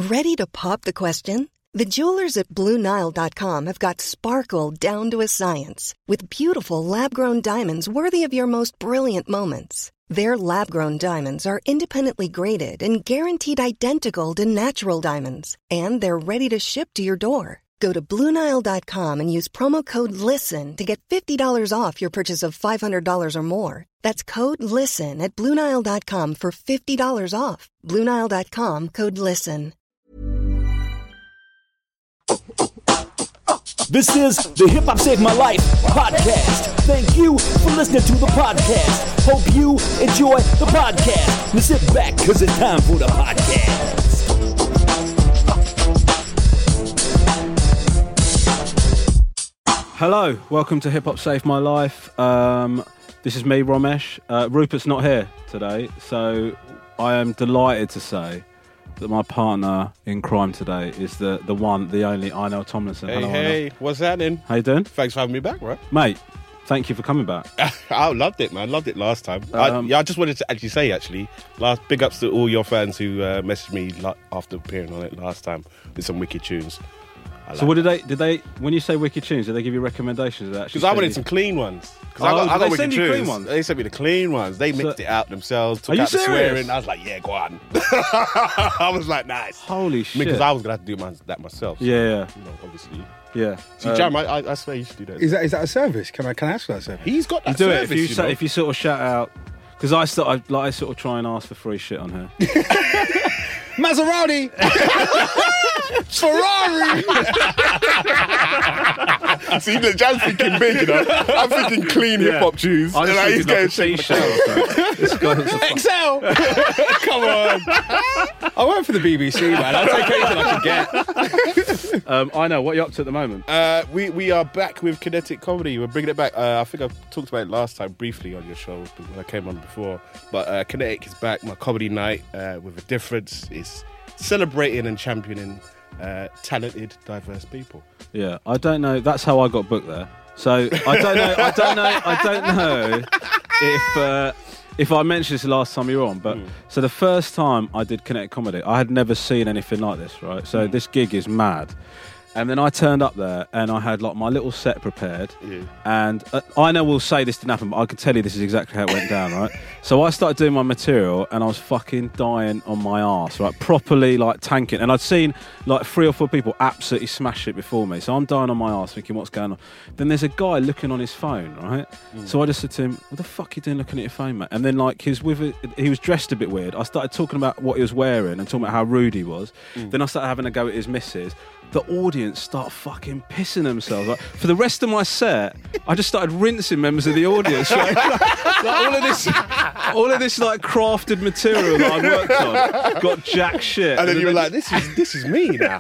Ready to pop the question? The jewelers at BlueNile.com have got sparkle down to a science with beautiful lab-grown diamonds worthy of your most brilliant moments. Their lab-grown diamonds are independently graded and guaranteed identical to natural diamonds, and they're ready to ship to your door. Go to BlueNile.com and use promo code LISTEN to get $50 off your purchase of $500 or more. That's code LISTEN at BlueNile.com for $50 off. BlueNile.com, code LISTEN. This is the Hip Hop Saved My Life podcast. Thank you for listening to the podcast. Hope you enjoy the podcast. Now sit back, because it's time for the podcast. Hello, welcome to Hip Hop Saved My Life. This is me, Romesh. Rupert's not here today, so I am delighted to say that my partner in crime today is the one, the only, Einel Tomlinson. Hello, Hey, what's happening? How you doing? Thanks for having me back, bro. Mate, thank you for coming back. I loved it, man. Loved it last time. I just wanted to actually say, big ups to all your fans who messaged me after appearing on it last time with some wicked tunes. So what did they, when you say wicked tunes, did they give you recommendations? Because I wanted some clean ones. I got wicked tunes. Clean ones? They sent me the clean ones. They mixed it out themselves, took out the swearing. I was like, yeah, go on. I was like, nice. Holy shit. Because I was going to have to do that myself. So, yeah. You know, obviously. Yeah. See, Jam, I swear you should do that. Is that a service? Can I ask for that service? He's got that you do service, it if you sort of shout out, because I sort of try and ask for free shit on here. Maserati! Ferrari! See, the Jam's thinking big, you know. I'm thinking clean hip-hop tunes. I'm just he's like a t-shirt. This guy looks XL! Come on. I work for the BBC, man. I'll take anything I can get. I know. What are you up to at the moment? We are back with Kinetic Comedy. We're bringing it back. I think I talked about it last time briefly on your show when I came on before. But Kinetic is back, my comedy night with a difference. It's celebrating and championing talented, diverse people. Yeah, I don't know. That's how I got booked there. So I don't know if I mentioned this the last time you were on. But so the first time I did Kinetic Comedy, I had never seen anything like this. Right. So this gig is mad. And then I turned up there and I had like my little set prepared. Yeah. And I know we'll say this didn't happen, but I can tell you this is exactly how it went down, right? So I started doing my material and I was fucking dying on my arse, right? Properly like tanking. And I'd seen like 3 or 4 people absolutely smash it before me. So I'm dying on my arse thinking, what's going on? Then there's a guy looking on his phone, right? So I just said to him, what the fuck are you doing looking at your phone, mate? And then like he was dressed a bit weird. I started talking about what he was wearing and talking about how rude he was. Then I started having a go at his missus. The audience start fucking pissing themselves. Like, for the rest of my set, I just started rinsing members of the audience. Like all of this like crafted material that I worked on got jack shit. And then you were like, this is me now.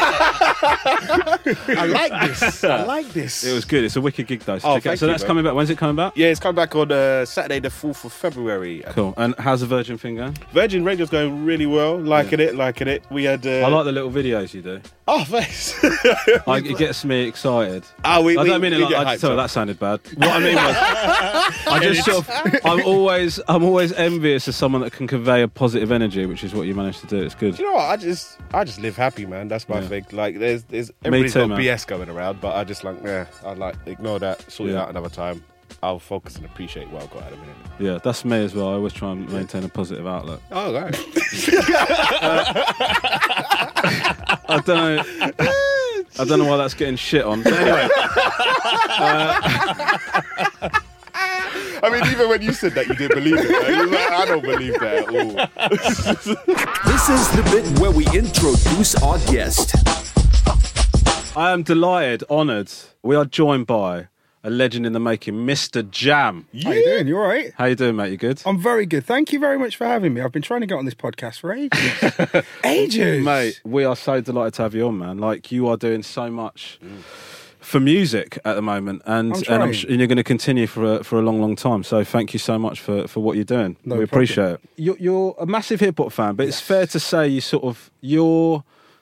I like this. It was good. It's a wicked gig though. So that's coming back. When's it coming back? Yeah, it's coming back on Saturday the 4th of February. Cool. And how's the Virgin thing going? Virgin Radio's going really well. Liking it. We had. I like the little videos you do. Oh, thanks. It gets me excited. I don't mean it like I just tell that sounded bad. What I mean was, I'm always envious of someone that can convey a positive energy, which is what you managed to do. It's good. You know what? I just live happy, man. That's my thing. Like, there's everybody's got BS going around, but I just ignore that. Sort it out another time. I'll focus and appreciate what I've got at a minute. Yeah, that's me as well. I always try and maintain a positive outlook. Oh, right. I don't know why that's getting shit on. But anyway. I mean, even when you said that, you didn't believe it. Right? You were like, I don't believe that at all. This is the bit where we introduce our guest. I am delighted, honoured. We are joined by a legend in the making, Mr. Jam. Yeah. How you doing? You all right? How you doing, mate? You good? I'm very good. Thank you very much for having me. I've been trying to get on this podcast for ages. Ages! Mate, we are so delighted to have you on, man. Like, you are doing so much for music at the moment, and you're going to continue for a long, long time. So thank you so much for what you're doing. We appreciate it. You're a massive hip-hop fan, but it's fair to say you're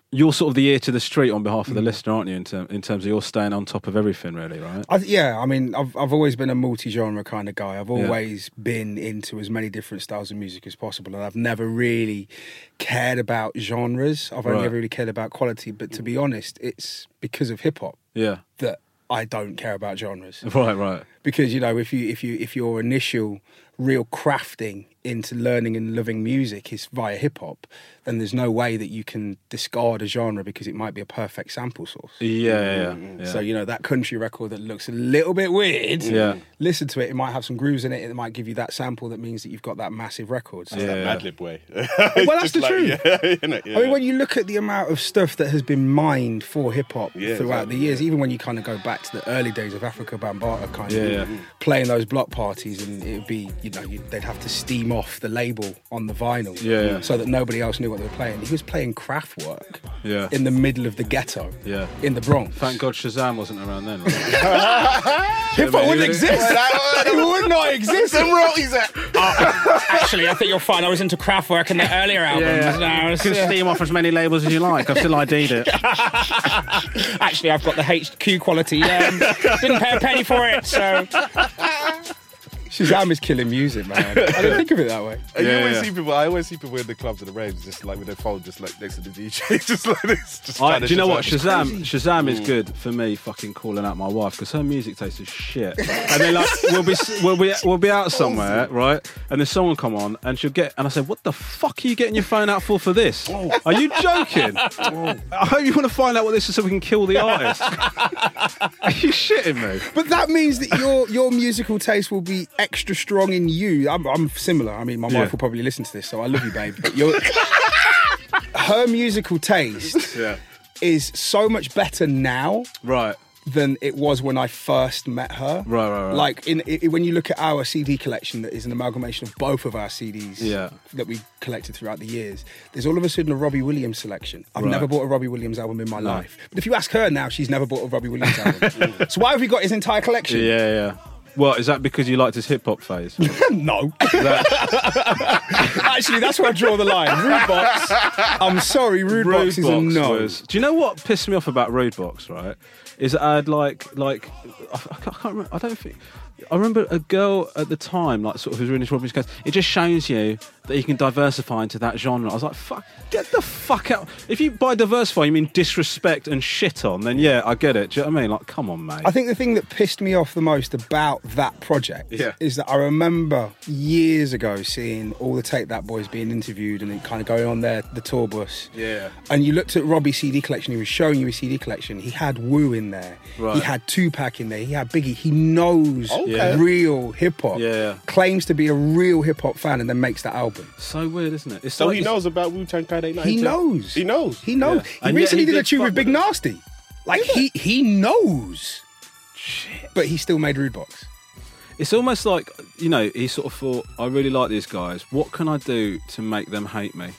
you're sort of the ear to the street on behalf of the listener, aren't you? In terms of you're staying on top of everything, really, right? I mean, I've always been a multi-genre kind of guy. I've always been into as many different styles of music as possible, and I've never really cared about genres. I've only ever really cared about quality. But to be honest, it's because of hip hop that I don't care about genres. Right. Because if your initial real crafting into learning and loving music is via hip hop, then there's no way that you can discard a genre because it might be a perfect sample source. Yeah. So that country record that looks a little bit weird, listen to it. It might have some grooves in it. It might give you that sample that means that you've got that massive record. So Mad Lib way. well, that's the truth. Yeah. I mean, when you look at the amount of stuff that has been mined for hip hop throughout the years, even when you kind of go back to the early days of Africa Bambaataa kind of playing those block parties, and it would be, they'd have to steam off the label on the vinyl so that nobody else knew what they were playing. He was playing Kraftwerk in the middle of the ghetto in the Bronx. Thank God Shazam wasn't around then. Right? Hip hop wouldn't exist. It would not exist. Actually, I think you'll find I was into Kraftwerk in the earlier albums. You can steam off as many labels as you like. I've still ID'd it. Actually, I've got the HQ quality. Didn't pay a penny for it, so... Shazam is killing music, man. I didn't think of it that way. I always see people in the clubs and the raves just like with their phone just like next to the DJ, just like this. Do you know what? Shazam is good for me fucking calling out my wife because her music taste is shit. And then like we'll be out somewhere, right? And there's someone come on and I say, what the fuck are you getting your phone out for this? Are you joking? I hope you want to find out what this is so we can kill the artist. Are you shitting me? But that means that your musical taste will be extra strong in you. I'm similar. I mean, my wife will probably listen to this, so I love you, babe. But her musical taste is so much better now, than it was when I first met her. Right. Like when you look at our CD collection, that is an amalgamation of both of our CDs that we collected throughout the years. There's all of a sudden a Robbie Williams selection. I've never bought a Robbie Williams album in my life. But if you ask her now, she's never bought a Robbie Williams album. So why have we got his entire collection? Yeah. Well, is that because you liked his hip-hop phase? No. Actually, that's where I draw the line. Rude Box. I'm sorry, Rude Box is a no. Do you know what pissed me off about Rude Box, right? Is that I had like I can't remember, I remember a girl at the time, like sort of who's really into Robbie's case. It just shows you that you can diversify into that genre. I was like, fuck, get the fuck out. If you by diversify you mean disrespect and shit on, then I get it. Do you know what I mean? Like, come on, mate. I think the thing that pissed me off the most about that project is that I remember years ago seeing all the Take That boys being interviewed and then kind of going on the tour bus. Yeah. And you looked at Robbie's CD collection, he was showing you his CD collection. He had Wu in there. Right. He had Tupac in there. He had Biggie. He knows real hip-hop. Yeah. Claims to be a real hip-hop fan and then makes that album. So weird, isn't it? So he knows about Wu-Tang Clan 89. He knows. He knows. Yeah. He recently did a tune with Big Nasty. Like, he knows. Shit. But he still made Rude Box. It's almost like, he sort of thought, I really like these guys. What can I do to make them hate me?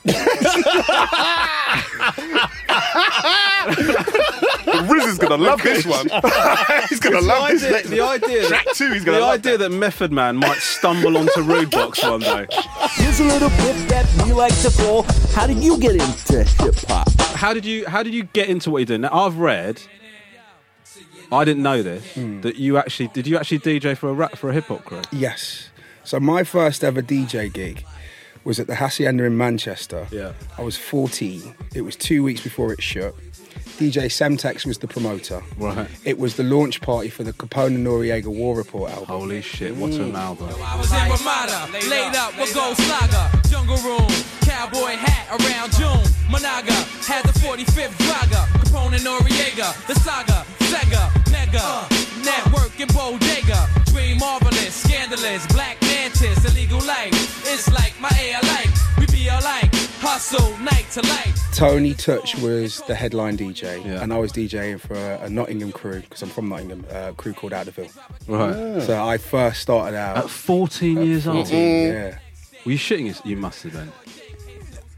Riz is going to love this one. He's going to love this. The idea Track 2, he's going to love that Method Man might stumble onto Rude Box one day. Here's a little bit that we like to call, how did you get into hip-hop? How did you get into what you're doing? Now, I've read, I didn't know this, that did you actually DJ for a hip-hop crew? Yes. So my first ever DJ gig was at the Hacienda in Manchester. Yeah. I was 14. It was 2 weeks before it shut. DJ Semtex was the promoter. Right. It was the launch party for the Capone and Noriega War Report album. Holy shit, what an album. I was in Ramada, laid up with Gold Slugger, Jungle Room, cowboy hat around June. Monaga had the 45th Draga, Capone and Noriega, the Saga, Sega, Mega, Network and Bodega, Dream Marvelous, Scandalous, Black Mantis, Illegal Life. It's like my air like, we be alike, hustle night to light. Tony Touch was the headline DJ, and I was DJing for a Nottingham crew, because I'm from Nottingham, a crew called Outdeville. Right. So I first started out... At 14 years old? Yeah. Were you shitting? You must have been.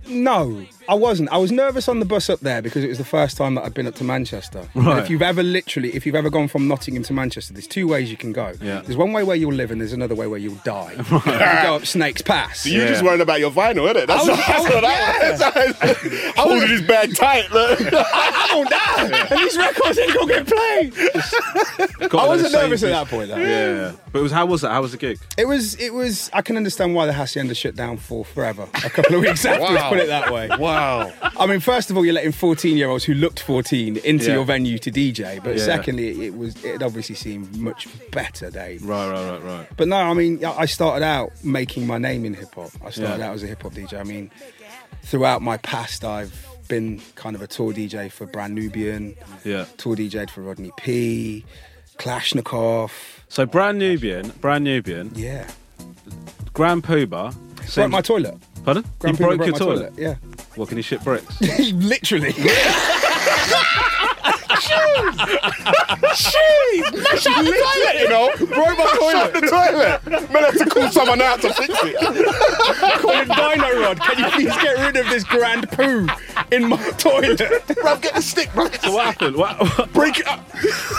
No, I wasn't. I was nervous on the bus up there because it was the first time that I'd been up to Manchester. Right. And if you've ever gone from Nottingham to Manchester, there's two ways you can go. Yeah. There's one way where you'll live and there's another way where you'll die. You go up Snakes Pass. So you're just worrying about your vinyl, innit? That's what that was. Holding his bag tight. Look. I won't die. And these records ain't gonna get played. I wasn't nervous at that point, though. Yeah. But how was that? How was the gig? It was. I can understand why the Hacienda shut down for forever. A couple of weeks after, let's put it that way. Wow. I mean, first of all, you're letting 14-year-olds who looked 14 into your venue to DJ. But secondly, it obviously seemed much better, Dave. Right. But no, I mean, I started out making my name in hip hop. I started out as a hip hop DJ. I mean, throughout my past, I've been kind of a tour DJ for Brand Nubian. Yeah. Tour DJ'd for Rodney P, Kalashnikov. So Brand Nubian. Yeah. Grand Poobah. Broke my toilet. Pardon? Grand you Poobah broke your my toilet? Yeah. What, can you shit bricks? Literally. Jeez, mash out the toilet, you know. Broke my toilet. The toilet. Man, have to call someone out to fix it. Calling Dino Rod, can you please get rid of this grand poo in my toilet? Bruv, get the stick, bro. So what happened? What? Break it up.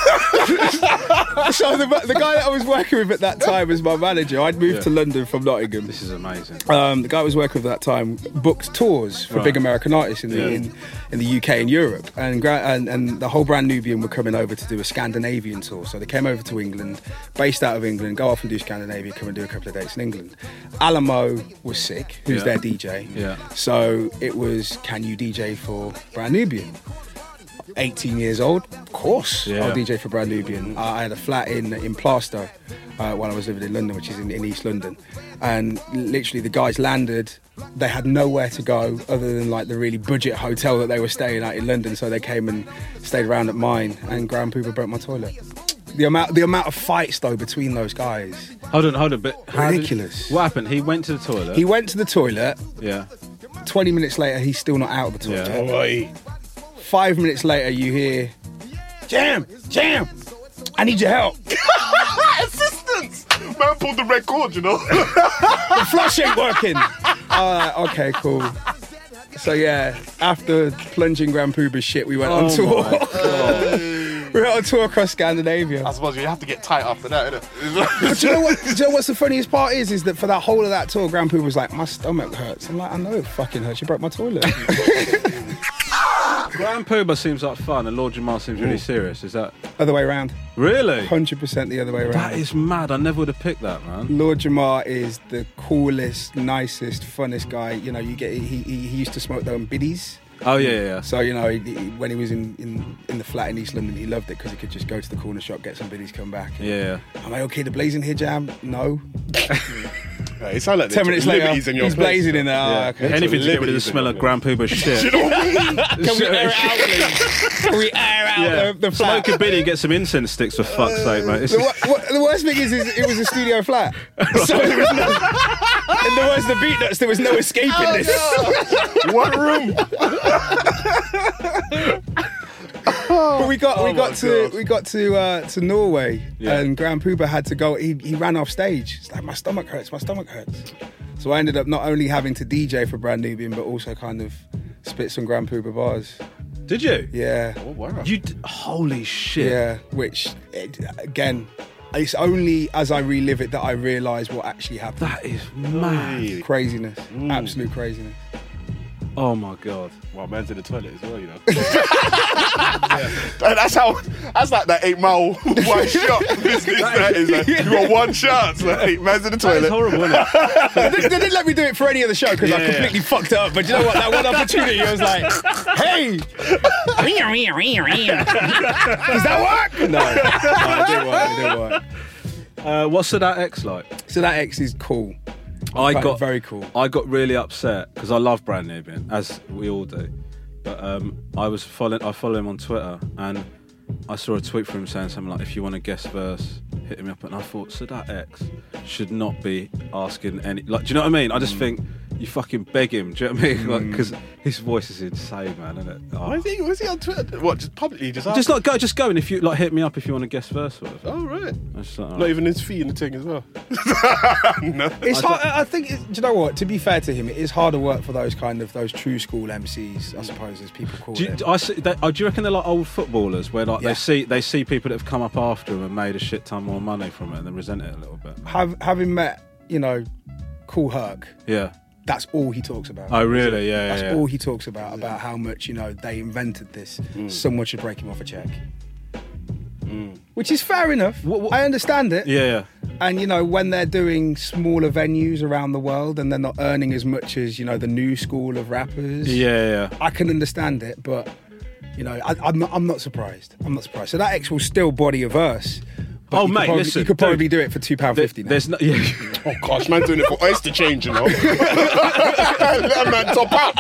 So the guy that I was working with at that time was my manager. I'd moved to London from Nottingham. This is amazing. The guy I was working with at that time booked tours for big American artists in the UK and Europe, and the whole Brand Nubian were coming over to do a Scandinavian tour. So they came over to England, based out of England, go off and do Scandinavia, come and do a couple of dates in England. Alamo was sick, who's their DJ. Yeah. So it was, can you DJ for Brand Nubian? 18 years old, of course, I'll DJ for Brand Nubian. I had a flat in Plaistow while I was living in London, which is in East London. And literally the guys landed, they had nowhere to go other than like the really budget hotel that they were staying at in London. So they came and stayed around at mine, and Grand Poobah broke my toilet. The amount of fights though between those guys. Hold on, but ridiculous. What happened? He went to the toilet. He went to the toilet. Yeah. 20 minutes later, he's still not out of the toilet. Yeah. 5 minutes later, you hear, Jam, I need your help. Assistance. Man pulled the red cord, you know. The flush ain't working. Okay, cool. So yeah, after plunging Grand Poobah's shit, we went on tour. We went on tour across Scandinavia. I suppose you have to get tight after that, innit? But do you know what's the funniest part is that for that whole of that tour, Grand Poobah was like, my stomach hurts. I'm like, I know it fucking hurts. You broke my toilet. Grand Poobah seems like fun, and Lord Jamar seems really serious. Is that other way around? Really? 100% the other way around. That is mad. I never would have picked that, man. Lord Jamar is the coolest, nicest, funnest guy. You know, he used to smoke their own biddies. Oh yeah. So you know, when he was in the flat in East London, he loved it because he could just go to the corner shop, get some biddies, come back. Yeah. Am I okay to blaze in here, Jam? No. It sounds like 10 minutes later, he's blazing in there. Yeah. Okay. Anything to get rid of the smell of Grand Poobah's shit. Can we air it out, please? Can we air out the flat? Smoke a biddy and get some incense sticks for fuck's sake, mate. The worst thing is it was a studio flat. So there was no, in the words of the Beat Nuts, there was no escaping this. No. One room. But we got to Norway, and Grand Poobah had to go. He ran off stage. It's like, my stomach hurts. So I ended up not only having to DJ for Brand Nubian, but also kind of spit some Grand Poobah bars. Did you? Yeah. Oh wow. Holy shit. Yeah. Which again, it's only as I relive it that I realise what actually happened. That is mad. Craziness. Absolute craziness. Oh my god. Well, man's in the toilet as well, you know. That's like that 8 Mile one shot business. That is like, you got one chance, like, man's in the toilet. That's horrible, isn't They it? didn't let me do it for any of the show because I completely fucked it up. But you know what? That one opportunity, I was like, hey, does that work? No, it didn't work. What's that X like? So that X is cool. Very cool. I got really upset because I love Brand Nubian, as we all do. But I follow him on Twitter, and I saw a tweet from him saying something like, "If you want a guest verse, hit him up." And I thought, so that X should not be asking any. Like, do you know what I mean? I just think you fucking beg him. Do you know what I mean? Like, because his voice is insane, man, isn't it? Oh. Was he on Twitter? What, just publicly? Just go and if you like hit me up if you want to guest verse or whatever. Oh, right. Not even his fee in the thing as well. No. It's hard. I think. Do you know what? To be fair to him, it is harder work for those true school MCs, I suppose, as people call it. Do you reckon they're like old footballers where like they see people that have come up after them and made a shit ton more money from it and then resent it a little bit? Having met, Kool Herc. Yeah. That's all he talks about. Oh, really? Yeah. That's all he talks about how much, they invented this. Someone should break him off a check. Which is fair enough. I understand it. Yeah. And, when they're doing smaller venues around the world and they're not earning as much as, the new school of rappers. Yeah. I can understand it, but, I'm not surprised. So that X will still body a verse. Oh, mate, listen. You could probably do it for £2.50 now. There's no... Yeah. Oh, gosh, man doing it for oyster change, Let a man top up.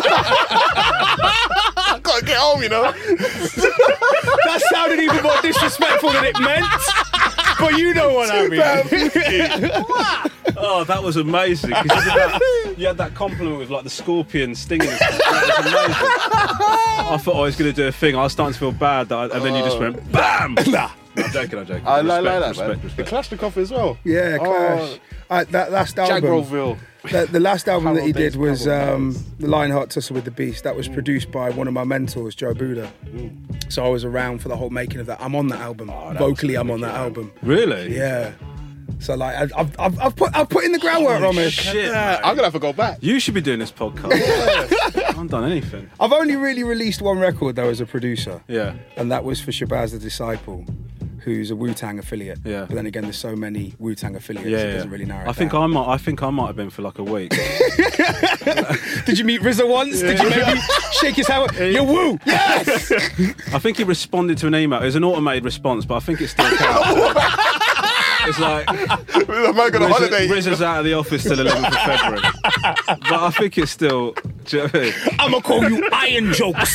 I gotta get home, That sounded even more disrespectful than it meant. But you know what I mean. Oh, that was amazing. Because you had that compliment with like the scorpion stinging. That was amazing. I thought I was going to do a thing. I was starting to feel bad, and then you just went BAM! Nah. I'm joking. I like that, man. The Kalashnikov as well. Yeah, Clash. That last album. Jagroville. The last album that he did was The Lionheart Tussle with the Beast. That was produced by one of my mentors, Joe Buddha. So I was around for the whole making of that. I'm on that album. Vocally, I'm on that album. Really? Yeah. So like I've put in the groundwork, Romesh. Shit, I'm gonna have to go back. You should be doing this podcast. I haven't done anything. I've only really released one record though as a producer. Yeah. And that was for Shabazz the Disciple, who's a Wu-Tang affiliate. Yeah. But then again, there's so many Wu-Tang affiliates, it doesn't really narrow it I think down. I might have been for like a week. Did you meet RZA once? Did you maybe shake his hand? You're Wu! Yes! I think he responded to an email. It was an automated response, but I think it still counts. It's like RZA's out of the office till 11th of February. But I think it's still... Do you know what I mean? I'm going to call you Iron Jokes.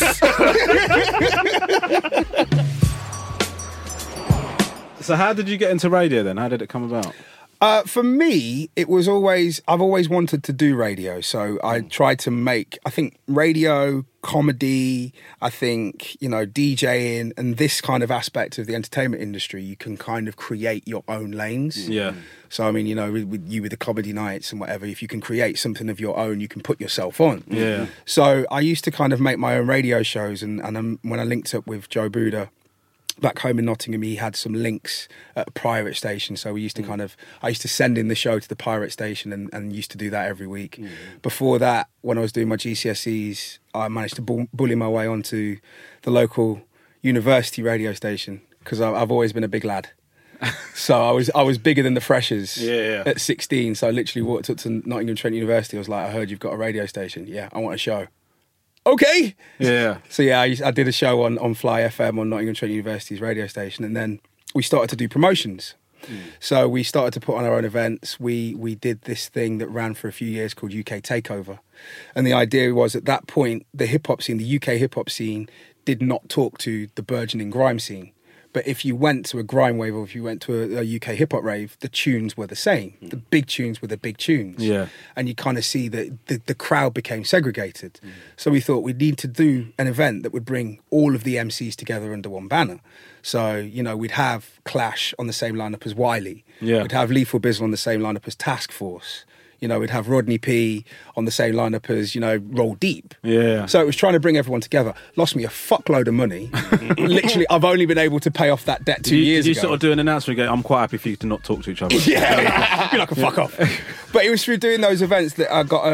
So how did you get into radio then? How did it come about? For me, I've always wanted to do radio. So I tried to make, I think, radio, comedy, I think, DJing and this kind of aspect of the entertainment industry, you can kind of create your own lanes. Yeah. So, I mean, with the comedy nights and whatever, if you can create something of your own, you can put yourself on. Yeah. So I used to kind of make my own radio shows. And when I linked up with Joe Buddha, back home in Nottingham, he had some links at a pirate station. So we used to I used to send in the show to the pirate station and used to do that every week. Before that, when I was doing my GCSEs, I managed to bully my way onto the local university radio station because I've always been a big lad. So I was bigger than the freshers at 16. So I literally walked up to Nottingham Trent University. I was like, I heard you've got a radio station. Yeah, I want a show. Okay. Yeah. So yeah, I did a show on Fly FM on Nottingham Trent University's radio station, and then we started to do promotions. So we started to put on our own events. We did this thing that ran for a few years called UK Takeover, and the idea was at that point the hip hop scene, the UK hip hop scene, did not talk to the burgeoning grime scene. But if you went to a grime wave or if you went to a UK hip-hop rave, the tunes were the same. The big tunes were the big tunes. Yeah. And you kind of see that the crowd became segregated. So we thought we'd need to do an event that would bring all of the MCs together under one banner. So, we'd have Clash on the same lineup as Wiley. Yeah. We'd have Lethal Bizzle on the same lineup as Task Force. We'd have Rodney P on the same lineup as, Roll Deep. Yeah. So it was trying to bring everyone together. Lost me a fuckload of money. Literally, I've only been able to pay off that debt 2 years ago. Did you sort of do an announcement and go, I'm quite happy for you to not talk to each other? Yeah. You're like a fuck off. But it was through doing those events that I got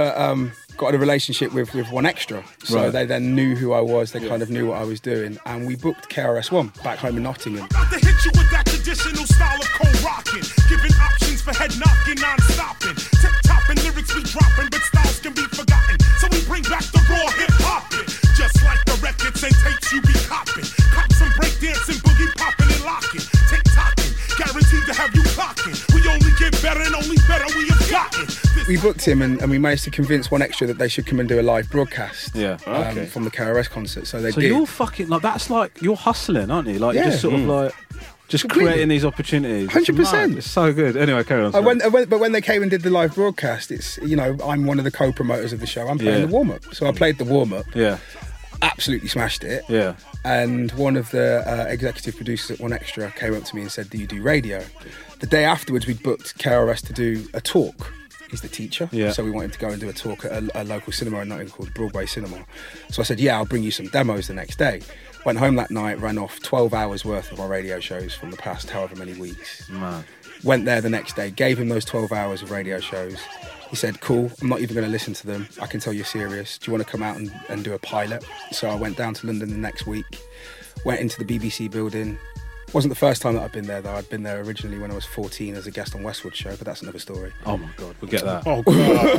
a relationship with One Extra. So they then knew who I was. They kind of knew what I was doing. And we booked KRS-One back home in Nottingham. About to hit you with that traditional style of co-rocking, giving options for head knocking, non-stopping. Tip-topping lyrics we dropping, but styles can be forgotten. So we bring back the raw hip-hopping. Just like the records and tapes you be copping. Cop some breakdancing, boogie popping and locking. Tick-tocking, guaranteed to have you clocking. We only get better and only better we have gotten. We booked him and we managed to convince One Extra that they should come and do a live broadcast from the KRS concert. So they did. You're fucking, that's like, you're hustling, aren't you? Like, you're just sort of like Just creating these opportunities. 100%. It's so good. Anyway, carry on. But when they came and did the live broadcast, it's, you know, I'm one of the co-promoters of the show. I'm playing the warm-up. So I played the warm-up. Yeah. Absolutely smashed it. Yeah. And one of the executive producers at One Extra came up to me and said, do you do radio? The day afterwards, we'd booked KRS to do a talk. He's the teacher. Yeah. So we wanted to go and do a talk at a local cinema in Nottingham called Broadway Cinema. So I said, yeah, I'll bring you some demos the next day. Went home that night, ran off 12 hours worth of our radio shows from the past however many weeks. Man. Went there the next day, gave him those 12 hours of radio shows. He said, cool, I'm not even going to listen to them. I can tell you're serious. Do you want to come out and do a pilot? So I went down to London the next week, went into the BBC building. Wasn't the first time that I'd been there, though. I'd been there originally when I was 14 as a guest on Westwood Show, but that's another story. Oh, my God, we'll get that. Oh,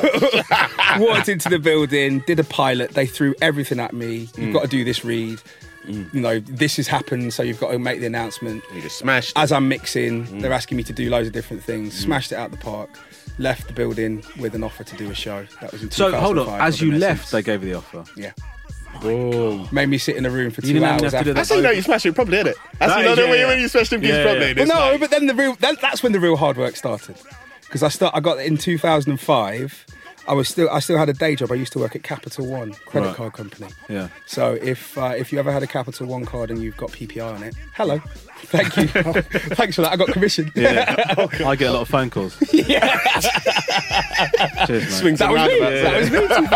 God. Walked into the building, did a pilot. They threw everything at me. You've got to do this read. You know, this has happened, so you've got to make the announcement. You just smashed it. As I'm mixing, they're asking me to do loads of different things. Smashed it out the park. Left the building with an offer to do a show. That was in 2005. So, hold on. As you left, they gave you the offer? Yeah. Boom. Made me sit in a room for 2 hours after. That's how you know you smashed it properly, isn't it? That's how you know when you smashed them gigs properly. Well, no, but then that's when the real hard work started. Because I got in 2005. I still had a day job. I used to work at Capital One credit card company. Yeah. So if you ever had a Capital One card and you've got PPI on it, hello, thank you, thanks for that. I got commission. Yeah. I get a lot of phone calls. Yeah. Cheers, mate. Swings That was around me. about That was me.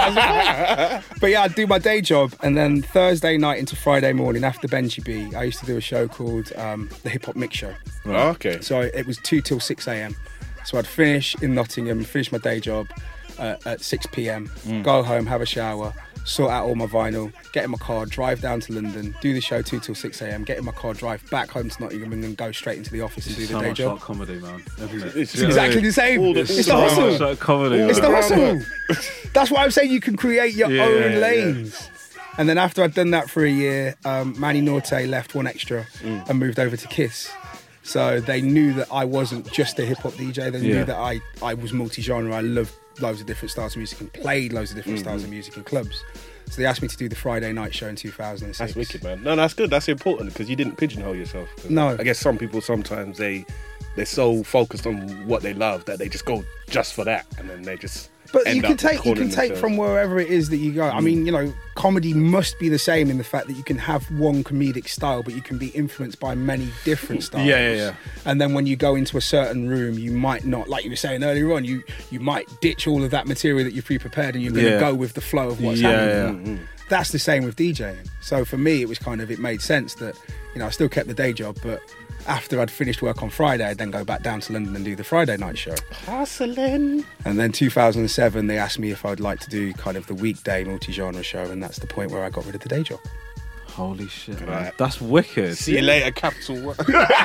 2005. But yeah, I'd do my day job, and then Thursday night into Friday morning after Benji B, I used to do a show called the Hip Hop Mix Show. Oh, okay. So it was 2 till 6 a.m. So I'd finish in Nottingham, finish my day job at 6 p.m, go home, have a shower, sort out all my vinyl, get in my car, drive down to London, do the show 2 till 6 a.m, get in my car, drive back home to Nottingham, and then go straight into the office and do the day job. So much like comedy, man. Isn't it? It's exactly the same. It's the hustle. So much like comedy. It's the man. hustle. That's why I'm saying you can create your own lanes. And then after I'd done that for a year, Manny Norte left One Extra and moved over to Kiss. So they knew that I wasn't just a hip-hop DJ. They knew that I was multi-genre. I loved loads of different styles of music and played loads of different styles of music in clubs. So they asked me to do the Friday night show in 2006. That's wicked, man. No, that's good. That's important because you didn't pigeonhole yourself. No. I guess some people sometimes they're so focused on what they love that they just go just for that, and then they just. But you can take from wherever it is that you go. I mean, you know, comedy must be the same in the fact that you can have one comedic style, but you can be influenced by many different styles. Yeah. And then when you go into a certain room, you might not, like you were saying earlier on, you might ditch all of that material that you've pre-prepared and you're going to go with the flow of what's happening. That's the same with DJing. So for me, it made sense that, you know, I still kept the day job, but after I'd finished work on Friday, I'd then go back down to London and do the Friday night show. Hustling. And then 2007, they asked me if I'd like to do kind of the weekday multi-genre show, and that's the point where I got rid of the day job. Holy shit, man. That's wicked. See you later, Capital One.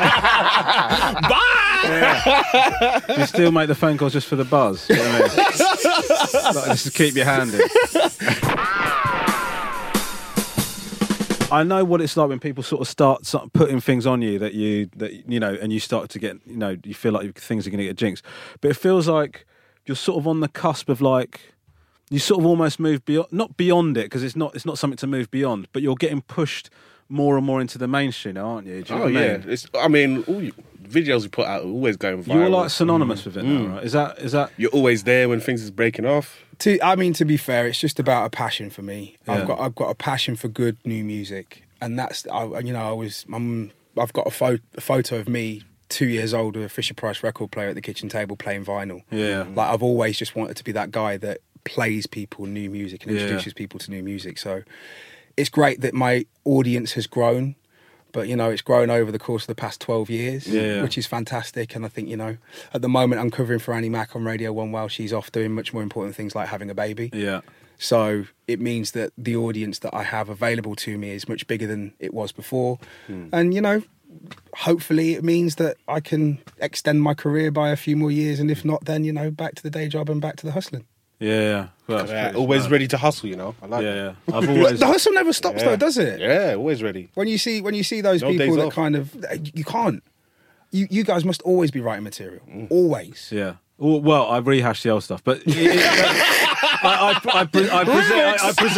Bye! Yeah. You still make the phone calls just for the buzz? You know what I mean? Like, just to keep your hand in. I know what it's like when people sort of start putting things on you that you know, and you start to get, you know, you feel like things are going to get jinxed. But it feels like you're sort of on the cusp of, like, you sort of almost move beyond, not beyond it, because it's not something to move beyond, but you're getting pushed more and more into the mainstream now, aren't you? Do you know what I mean? All videos you put out are always going viral. You're like synonymous with it now, right? Is that? You're always there when things is breaking off. To be fair, it's just about a passion for me. Yeah. I've got a passion for good new music, and that's I've got a photo of me 2 years old with a Fisher-Price record player at the kitchen table playing vinyl. Yeah. Like, I've always just wanted to be that guy that plays people new music and introduces people to new music. So it's great that my audience has grown, but, you know, it's grown over the course of the past 12 years, which is fantastic. And I think, you know, at the moment I'm covering for Annie Mac on Radio 1 while she's off doing much more important things like having a baby. Yeah. So it means that the audience that I have available to me is much bigger than it was before. And, you know, hopefully it means that I can extend my career by a few more years. And if not, then, you know, back to the day job and back to the hustling. Yeah. Well, always ready to hustle, you know. I like that. I've always... The hustle never stops though, does it? Yeah, always ready. When you see those people that kind of, you can't. You guys must always be writing material. Always. Yeah. Well, I rehashed the old stuff, but I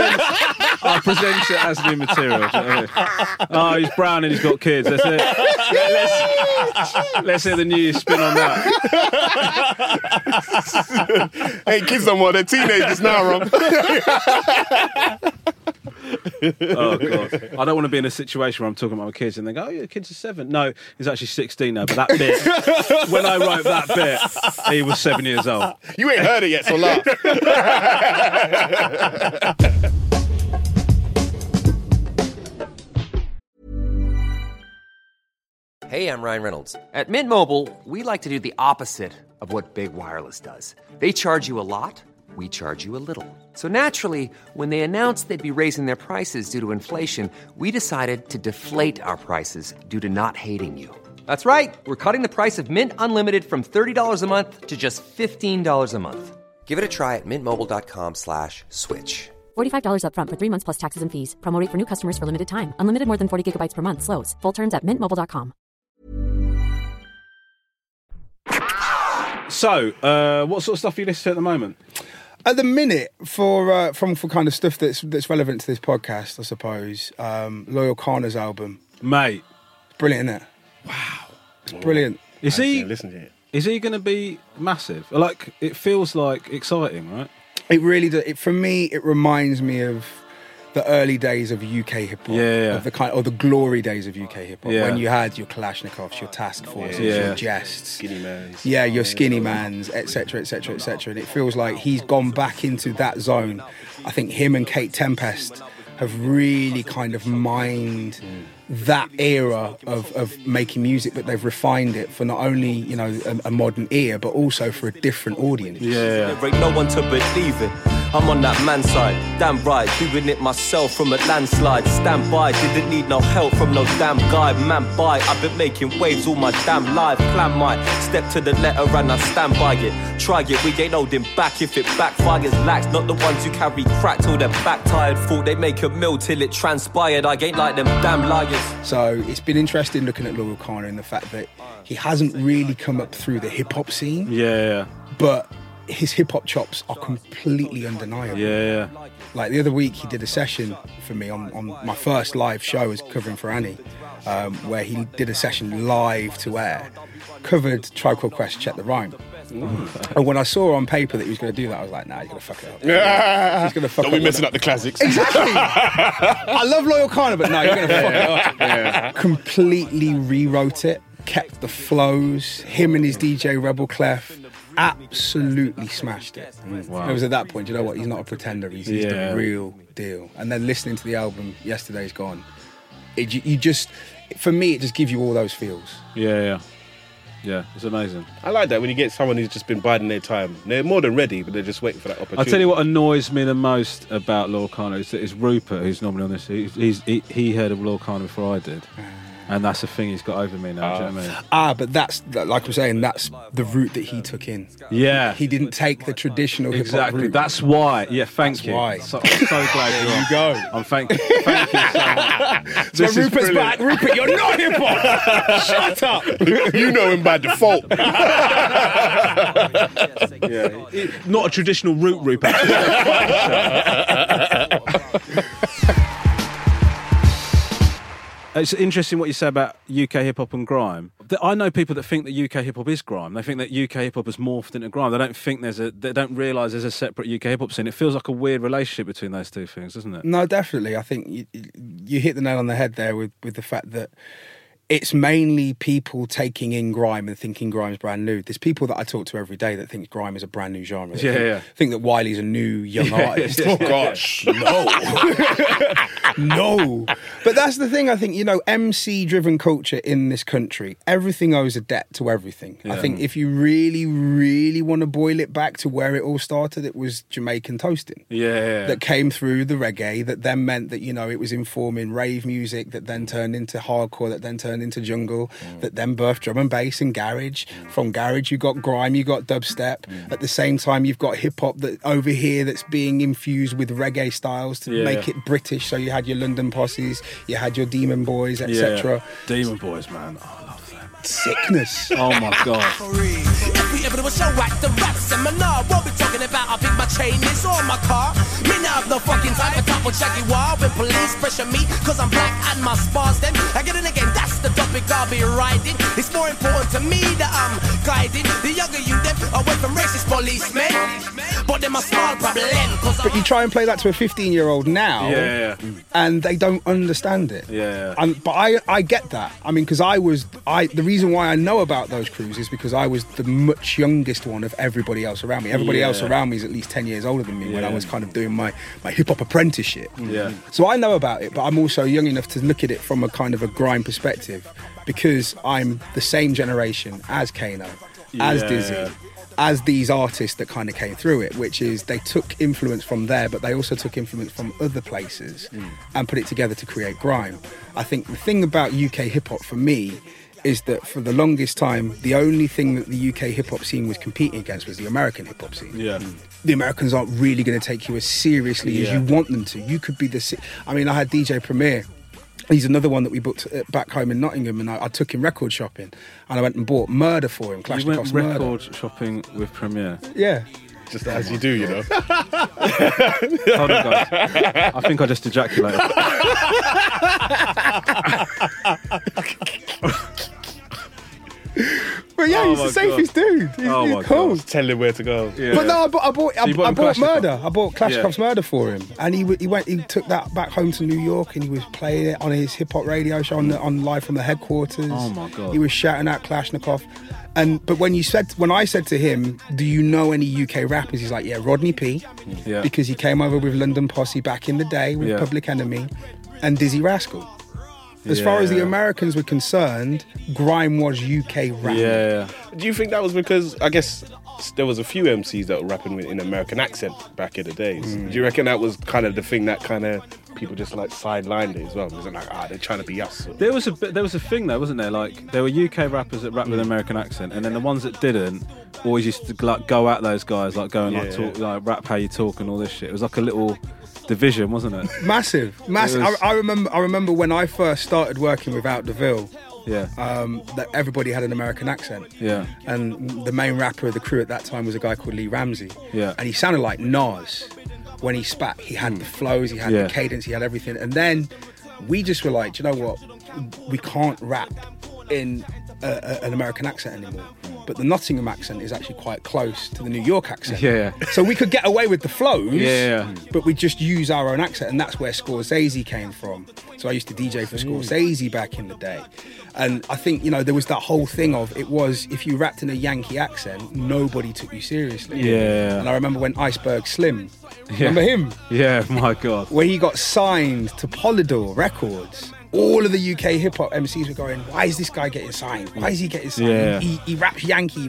present it as new material. Oh, he's brown and he's got kids. That's it. Let's hear the new spin on that. Ain't kids no more, they're teenagers now, Rob. Oh, God. I don't want to be in a situation where I'm talking about my kids and they go, oh, yeah, kids are 7. No, he's actually 16 now, but that bit, when I wrote that bit, he was 7 years old. You ain't heard it yet, so laugh. Hey, I'm Ryan Reynolds. At Mint Mobile, we like to do the opposite of what Big Wireless does. They charge you a lot, we charge you a little. So naturally, when they announced they'd be raising their prices due to inflation, we decided to deflate our prices due to not hating you. That's right. We're cutting the price of Mint Unlimited from $30 a month to just $15 a month. Give it a try at mintmobile.com/switch. $45 up front for 3 months plus taxes and fees. Promo rate for new customers for limited time. Unlimited more than 40 gigabytes per month. Slows full terms at mintmobile.com. So, what sort of stuff are you listening to at the moment? At the minute, for kind of stuff that's relevant to this podcast, I suppose, Loyal Kana's album. Mate. It's brilliant, isn't it? Wow. It's brilliant. Is he listen to it. Is he going to be massive? Like, it feels like exciting, right? It really does. For me, it reminds me of the early days of UK hip hop, of the glory days of UK hip hop, when you had your Kalashnikovs, your Task Forces, your Jests, Skinny Mans, your Skinny Mans, etc., etc., etc. And it feels like he's gone back into that zone. I think him and Kate Tempest have really kind of mined that era of making music, but they've refined it for not only a modern ear, but also for a different audience. There ain't no one to believe it. I'm on that man side, damn right, doing it myself from a landslide. Stand by, didn't need no help from no damn guy. Man by, I've been making waves all my damn life. Plan my step to the letter and I stand by it. Try it, we ain't holding back if it backfires. Lax, not the ones who carry crack till they're back tired. Thought they make a meal till it transpired. I ain't like them damn liars. So it's been interesting looking at Loyal Kana in the fact that he hasn't really come up through the hip hop scene. But his hip hop chops are completely undeniable. Like the other week, he did a session for me on my first live show as covering for Annie, where he did a session live to air, covered Tribe Called Quest, Check the Rhyme. And when I saw on paper that he was going to do that, I was like, nah, he's going to fuck it up. He's going to fuck Don't up. be messing up the classics. Exactly. I love Loyal Kana, but no, you're going to fuck it up. Completely rewrote it, kept the flows. Him and his DJ Rebel Clef absolutely smashed it. Wow. It was at that point, you know what? He's not a pretender. He's the real deal. And then listening to the album, Yesterday's Gone. For me, it just gives you all those feels. Yeah, it's amazing. I like that when you get someone who's just been biding their time. They're more than ready, but they're just waiting for that opportunity. I'll tell you what annoys me the most about Loyal Kana is Rupert, who's normally on this. He heard of Loyal Kana before I did. And that's the thing he's got over me now, do you know what I mean? But that's, like I'm saying, that's the route that he took in. Yeah. He didn't take the traditional hip-hop Exactly, route. that's why. Yeah, thank you. Why. So, I'm so glad you're you go. I'm thank you so much. So Rupert's back. Rupert, you're not hip-hop! Shut up! You know him by default. Not a traditional route, Rupert. It's interesting what you say about UK hip-hop and grime. I know people that think that UK hip-hop is grime. They think that UK hip-hop has morphed into grime. They don't realise there's a separate UK hip-hop scene. It feels like a weird relationship between those two things, doesn't it? No, definitely. I think you hit the nail on the head there with the fact that it's mainly people taking in grime and thinking grime's brand new. There's people that I talk to every day that think grime is a brand new genre. Think that Wiley's a new young artist. Oh gosh, no. But that's the thing. I think MC-driven culture in this country, everything owes a debt to everything. I think if you really, really want to boil it back to where it all started, it was Jamaican toasting. That came through the reggae. That then meant that it was informing rave music. That then turned into hardcore. That then turned into jungle, that then birthed drum and bass and garage. From garage you got grime, you got dubstep. At the same time you've got hip hop that over here that's being infused with reggae styles to make it British. So you had your London Posses, you had your Demon Boys, etc. Demon Boys, man, I love them. Sickness. Oh my god. Every If it was show at the rap seminar, what we talking about? I pick my chain is on my car. Me not have no fucking time to talk with Jaguar. When police pressure me, cause I'm black and my spars them. Again, that's the topic I'll be riding. It's more important to me that I'm guiding the younger you them away from racist policemen. But them a small problem. But you try and play that to a 15-year-old now, and they don't understand it. But I get that. I mean, because the reason why I know about those crews is because I was the much youngest one of everybody else around me. Everybody else around me is at least 10 years older than me when I was kind of doing my hip-hop apprenticeship. So I know about it, but I'm also young enough to look at it from a kind of a grime perspective because I'm the same generation as Kano, as Dizzy, as these artists that kind of came through it, which is they took influence from there, but they also took influence from other places and put it together to create grime. I think the thing about UK hip-hop for me is that for the longest time, the only thing that the UK hip-hop scene was competing against was the American hip-hop scene. The Americans aren't really going to take you as seriously as you want them to. You could be I mean, I had DJ Premier. He's another one that we booked back home in Nottingham, and I took him record shopping, and I went and bought Murder for him. You went record shopping with Premier? Yeah. Just as you do, you know. Hold on, guys. I think I just ejaculated. But yeah, he's the safest dude. He's cool. Tell him where to go. But no, I bought Murder. I bought Klashnikov's Murder for him, and he took that back home to New York, and he was playing it on his hip hop radio show on live from the headquarters. Oh my god! He was shouting out Klashnikov, but when I said to him, "Do you know any UK rappers?" He's like, "Yeah, Rodney P, because he came over with London Posse back in the day with Public Enemy, and Dizzy Rascal." As far as the Americans were concerned, grime was UK rap. Do you think that was because, I guess, there was a few MCs that were rapping in American accent back in the days? Do you reckon that was kind of the thing that kind of people just like sidelined it as well? Was it like, they're trying to be us? Or... There was a thing though, wasn't there? Like, there were UK rappers that rapped with an American accent, and then the ones that didn't always used to like go at those guys, like go and talk, like rap how you talk and all this shit. It was like a little division, wasn't it? Massive. I remember when I first started working with Out DeVille. That everybody had an American accent. And the main rapper of the crew at that time was a guy called Lee Ramsey. And he sounded like Nas when he spat. He had the flows, he had the cadence, he had everything. And then we just were like, do you know what? We can't rap in an American accent anymore. But the Nottingham accent is actually quite close to the New York accent. So we could get away with the flows, but we just use our own accent, and that's where Scorsese came from. So I used to DJ for Scorsese back in the day. And I think, there was that whole thing of, it was, if you rapped in a Yankee accent, nobody took you seriously. And I remember when Iceberg Slim, remember him? Yeah, my God. Where he got signed to Polydor Records. All of the UK hip-hop MCs were going, why is this guy getting signed? Why is he getting signed? He raps Yankee,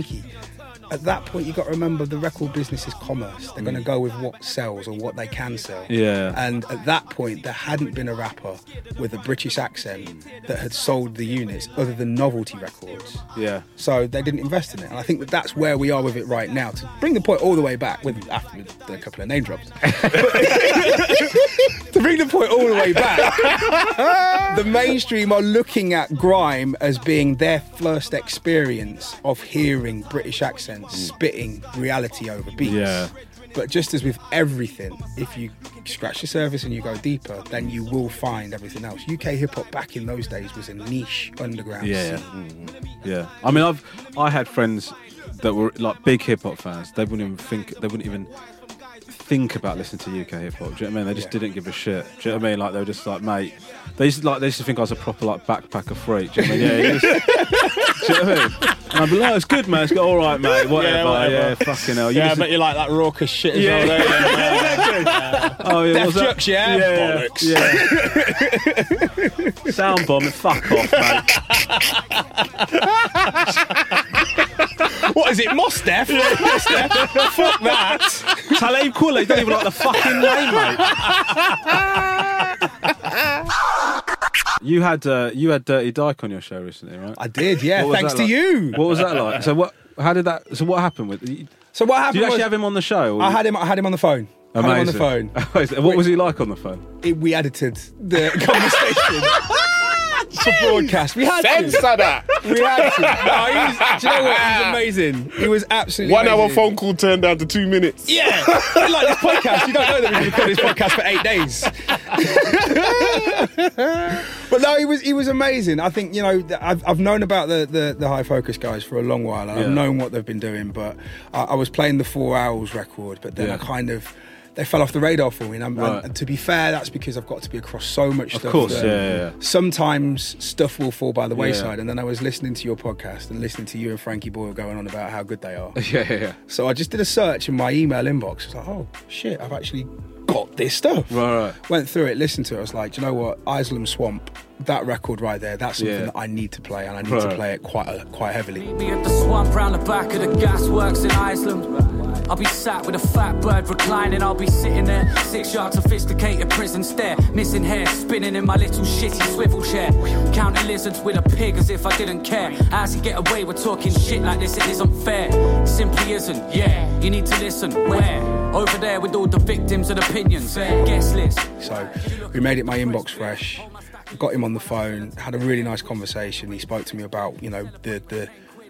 At that point, you've got to remember the record business is commerce. They're going to go with what sells or what they can sell. And at that point, there hadn't been a rapper with a British accent that had sold the units other than Novelty Records. So they didn't invest in it. And I think that's where we are with it right now. To bring the point all the way back, after a couple of name drops. To bring the point all the way back, the mainstream are looking at grime as being their first experience of hearing British accents spitting reality over beats. But just as with everything, if you scratch the surface and you go deeper, then you will find everything else. UK hip-hop back in those days was a niche underground scene. I mean, I had friends that were like big hip-hop fans. They wouldn't even think about listening to UK hip hop. Do you know what I mean? They just didn't give a shit. Do you know what I mean? Like, they were just like, mate. They used to think I was a proper like backpacker freak. Do you know what I mean? Do you know what I mean? And I'd be like, it's good, man. It's all right, mate. Whatever. Fucking hell. But you like that raucous shit as well, don't you? Exactly. Oh yeah. Def Jux, bollocks. Sound bomb. Fuck off, mate. What is it, Mos Def? Fuck that. Talib Kweli, you don't even like the fucking name, mate. You had Dirty Dyke on your show recently, right? I did, yeah. Thanks to you. What was that like? So what happened with? So what happened? Did you actually have him on the show? I had him on the phone. Amazing. What was he like on the phone? We edited the conversation. for broadcast. We had Censor that. We had to. No, do you know what? He was amazing. He was absolutely 1 hour amazing. phone call turned down to 2 minutes. Yeah. Like this podcast, you don't know that we recorded this podcast for 8 days. But no, he was amazing. I think, you know, I've known about the High Focus guys for a long while. And I've known what they've been doing, but I was playing the 4 Hours record, but then I kind of... They fell off the radar for me, and to be fair, that's because I've got to be across so much stuff. Of course, Sometimes stuff will fall by the wayside, and then I was listening to your podcast and listening to you and Frankie Boyle going on about how good they are. Yeah. So I just did a search in my email inbox. I was like, oh shit, I've actually got this stuff. Right. Went through it, listened to it. I was like, do you know what, Islam Swamp, that record right there, that's something that I need to play, and I need to play it quite heavily. Meet me at the swamp round the back of the gasworks in Iceland. I'll be sat with a fat bird reclining. I'll be sitting there, 6 yards sophisticated prison stare, missing hair, spinning in my little shitty swivel chair, counting lizards with a pig as if I didn't care. How's he get away with talking shit like this? It isn't fair. Simply isn't. Yeah, you need to listen. Where? Over there with all the victims and opinions. Guest list. So we made it my inbox fresh. Got him on the phone, had a really nice conversation. He spoke to me about, you know, the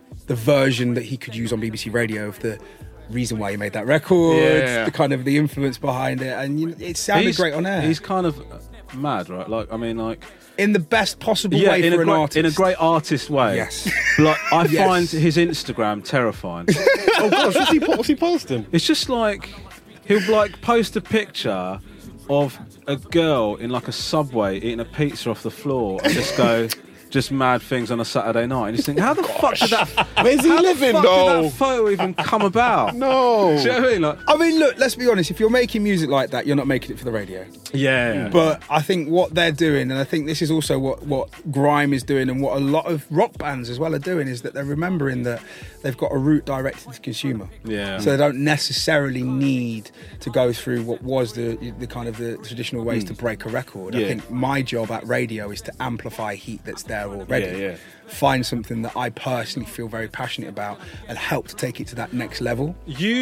version that he could use on BBC Radio of the reason why he made that record, the kind of the influence behind it, and you know, it sounded great on air. He's kind of mad, right? Like, I mean, like in the best possible way for an artist. In a great artist way. Yes. Like, I find his Instagram terrifying. Oh gosh, what's he posting? It's just like he'll like post a picture of a girl in like a Subway eating a pizza off the floor and just go just mad things on a Saturday night, and you think, how the fuck did that? Where's he living, though? Did that photo even come about? No. Do you know what I mean? Like, I mean, look, let's be honest. If you're making music like that, you're not making it for the radio. Yeah. But I think what they're doing, and I think this is also what grime is doing, and what a lot of rock bands as well are doing, is that they're remembering that they've got a route directed to consumer. Yeah. So they don't necessarily need to go through what was the kind of the traditional ways to break a record. I think my job at radio is to amplify heat that's there already. Find something that I personally feel very passionate about and help to take it to that next level.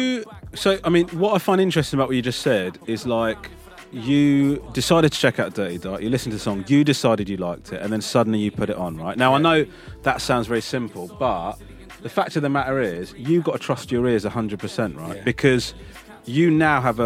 So I mean, what I find interesting about what you just said is, like, you decided to check out Dirty Dark, you listened to the song, you decided you liked it, and then suddenly you put it on, right? Now, I know that sounds very simple, but the fact of the matter is, you've got to trust your ears 100%, right? Yeah. Because you now have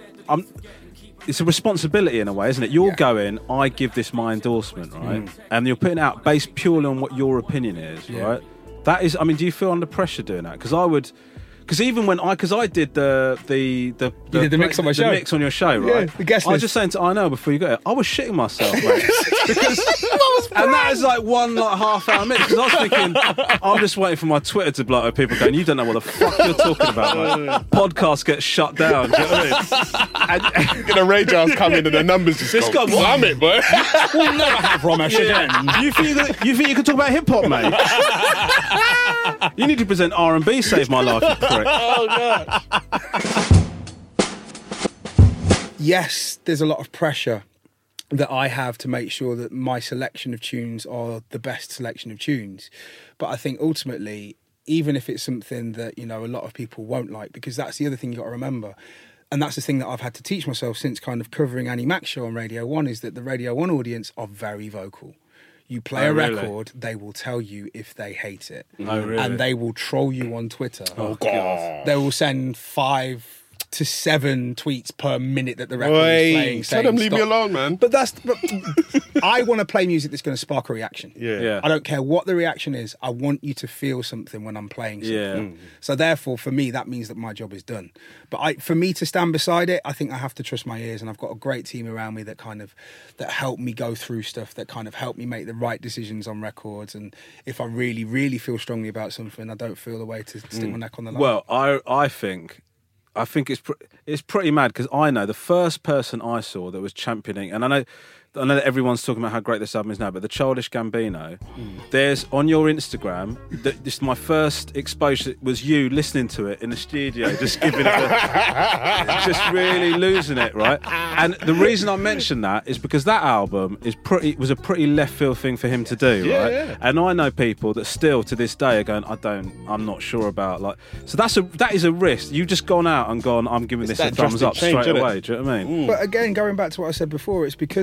it's a responsibility in a way, isn't it? You're going, I give this my endorsement, right? And you're putting it out based purely on what your opinion is, right? That is, I mean, do you feel under pressure doing that? Because I would... Because even when I did the mix on my show, the mix on your show, right? The guest list. I was just saying to I know before you got it, I was shitting myself, mate. Because and that is like one half-hour mix. Because I was thinking, I'm just waiting for my Twitter to blow up. People going, you don't know what the fuck you're talking about. Like, podcast gets shut down. Do you know what I mean? And a Ray Giles come in and the numbers just this go, guy, damn it, boy. We'll never have Ramesh again. You think you can talk about hip hop, mate? You need to present R&B. Save my life. Oh, God. Yes, there's a lot of pressure that I have to make sure that my selection of tunes are the best selection of tunes. But I think ultimately, even if it's something that, you know, a lot of people won't like, because that's the other thing you got to remember. And that's the thing that I've had to teach myself since kind of covering Annie Mac's show on Radio 1, is that the Radio 1 audience are very vocal. You play a record, they will tell you if they hate it. Oh, really? And they will troll you on Twitter. Oh, God. They will send 5 to 7 tweets per minute that the record is playing. Tell them leave me alone, man. But I want to play music that's going to spark a reaction. Yeah. I don't care what the reaction is. I want you to feel something when I'm playing something. Yeah. So therefore, for me, that means that my job is done. But for me to stand beside it, I think I have to trust my ears, and I've got a great team around me that help me go through stuff, that kind of help me make the right decisions on records. And if I really, really feel strongly about something, I don't feel the way to stick my neck on the line. Well, I think it's pretty mad, because I know the first person I saw that was championing, and I know that everyone's talking about how great this album is now, but the Childish Gambino, there's on your Instagram, this is my first exposure, was you listening to it in the studio, just giving it just really losing it, right? And the reason I mention that is because that album was a pretty left field thing for him to do, right? Yeah. And I know people that still to this day are going, I'm not sure about, like, so that is a risk. You've just gone out and gone, I'm giving this a thumbs up straight away. Do you know what I mean? But again, going back to what I said before, it's because of my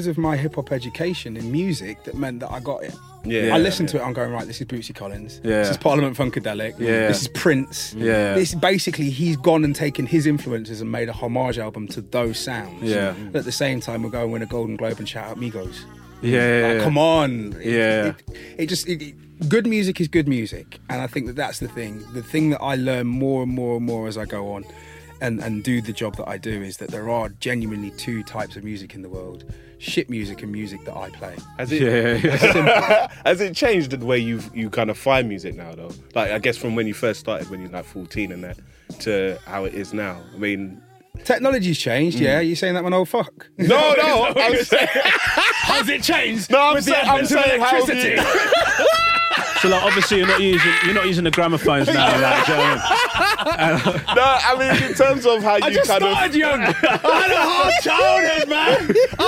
hip hop education in music that meant that I got it. Yeah. I listened to it. I'm going, right, this is Bootsy Collins. Yeah. This is Parliament Funkadelic. Yeah. This is Prince. Yeah. This basically, he's gone and taken his influences and made a homage album to those sounds. Yeah. But at the same time, we'll go and win a Golden Globe and shout out Migos. Yeah. Come on. Yeah. Good music is good music. And I think that that's the thing. The thing that I learn more and more and more as I go on and do the job that I do is that there are genuinely two types of music in the world. Shit music and music that I play. Has it changed the way you kind of find music now, though? Like, I guess from when you first started, when you're like 14 and that, to how it is now. I mean, technology's changed, yeah. You saying that one old fuck? No, I'm saying, has it changed? No, I'm saying electricity. So like, obviously you're not using the gramophones now. Like, do you know what I mean? No, I mean in terms of how you just kind started of young. I had a hard childhood, man.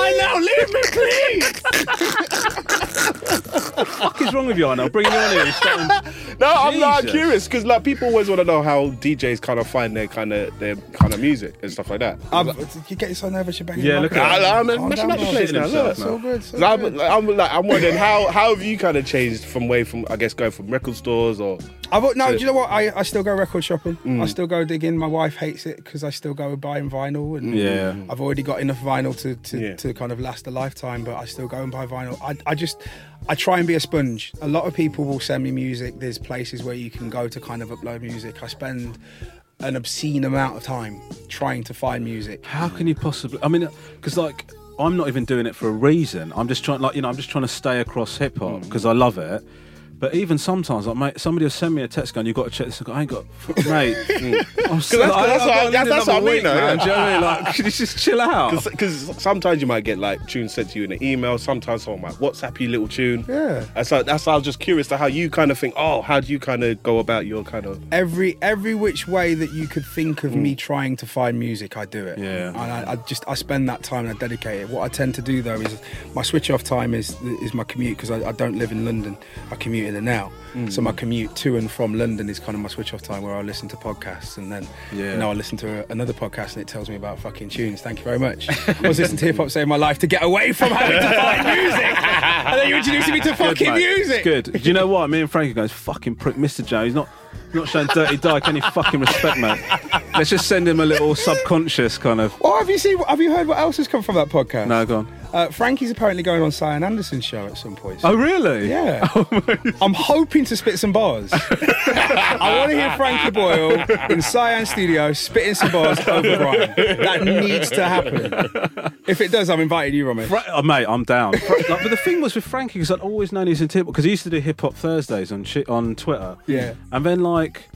Leave me, please. What the fuck is wrong with you, Arno? Bringing you on here. No, I'm not curious because like people always want to know how DJs kind of find their kind of music and stuff like that. You get so nervous you're banging. Yeah, look at I'm mashing up the place now. Look. It's all good. I'm wondering how have you kind of changed from I guess going from record stores or. Do you know what? I still go record shopping. I still go digging. My wife hates it because I still go buying vinyl, and I've already got enough vinyl to kind of last a lifetime. But I still go and buy vinyl. I try and be a sponge. A lot of people will send me music. There's places where you can go to kind of upload music. I spend an obscene amount of time trying to find music. How can you possibly? I mean, because like I'm not even doing it for a reason. I'm just trying, I'm just trying to stay across hip hop because I love it. But even sometimes, like, mate, somebody will send me a text going, "You've got to check this." I ain't got, mate. That's what I mean, though. Do you know what I mean? Like, can you just chill out? Because sometimes you might get like tunes sent to you in an email. Sometimes someone might WhatsApp you a little tune. Yeah. And so that's why I was just curious to how you kind of think. Oh, how do you kind of go about your kind of every which way that you could think of me trying to find music, I do it. Yeah. And I spend that time and I dedicate it. What I tend to do though is my switch off time is my commute because I don't live in London. I commute in and out. So my commute to and from London is kind of my switch off time where I listen to podcasts and then I listen to another podcast and it tells me about fucking tunes. Thank you very much. I was listening to hip hop saving my life to get away from having to find music. And then you introduced me to fucking music. It's good. Do you know what? Me and Frankie goes, fucking prick, Mr. Joe. He's not showing dirty dyke any fucking respect, mate. Let's just send him a little subconscious kind of. Well, have you heard what else has come from that podcast? No, go on. Frankie's apparently going on Cyan Anderson's show at some point. Oh, really? Yeah. I'm hoping to spit some bars. I want to hear Frankie Boyle in Cyan Studio spitting some bars over Brian. That needs to happen. If it does, I'm inviting you, Romy. Mate, I'm down. But the thing was with Frankie, because I'd always known he's in hip hop, because he used to do Hip Hop Thursdays on Twitter. Yeah. And then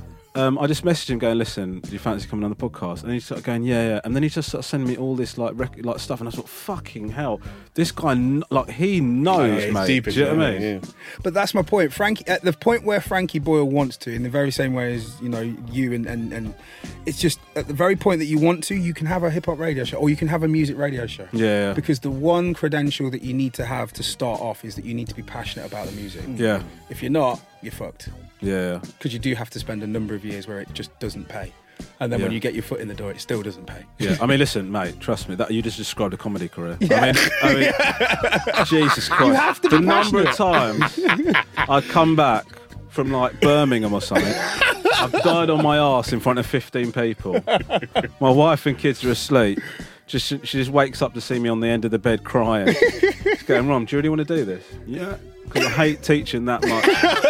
I just messaged him going, "Listen, do you fancy coming on the podcast?" And he started going, "Yeah." And then he just started sending me all this like stuff, and I thought, "Fucking hell, this guy he knows, mate." Deep, do you know what I mean? Yeah. But that's my point. Frankie, at the point where Frankie Boyle wants to, in the very same way as you and it's just at the very point that you want to, you can have a hip hop radio show or you can have a music radio show. Yeah. Because the one credential that you need to have to start off is that you need to be passionate about the music. Yeah. If you're not, you're fucked. Yeah. Because you do have to spend a number of years where it just doesn't pay. And then when you get your foot in the door, it still doesn't pay. Yeah, I mean, listen, mate, trust me, that you just described a comedy career. Yeah. I mean, Jesus Christ. You have to be number of times I come back from like Birmingham or something, I've died on my arse in front of 15 people. My wife and kids are asleep. She just wakes up to see me on the end of the bed crying. She's going, "Rom, do you really want to do this?" Yeah. Because I hate teaching that much.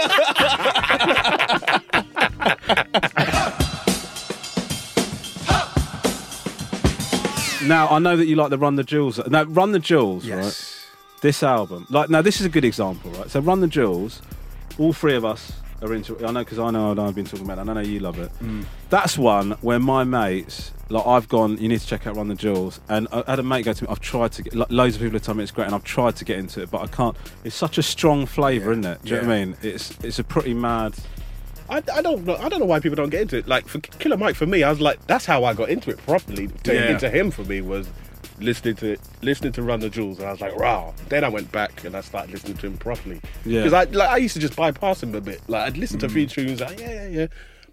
Now, I know that you like the Run the Jewels. Now, Run the Jewels, yes. Right? This album. Now, this is a good example, right? So, Run the Jewels, all three of us are into it. I know, because I know I've been talking about it. I know you love it. That's one where my mates, like, I've gone, you need to check out Run the Jewels. And I had a mate go to me, I've tried to get, loads of people have told me it's great, and I've tried to get into it, but I can't. It's such a strong flavour, isn't it? Do you know what I mean? It's a pretty mad... I don't know why people don't get into it. Like for Killer Mike, for me, I was like, that's how I got into it properly. Into him for me was listening to Run the Jewels, and I was like, wow. Then I went back and I started listening to him properly. Yeah. Because I used to just bypass him a bit. Like I'd listen to a few tunes, like yeah.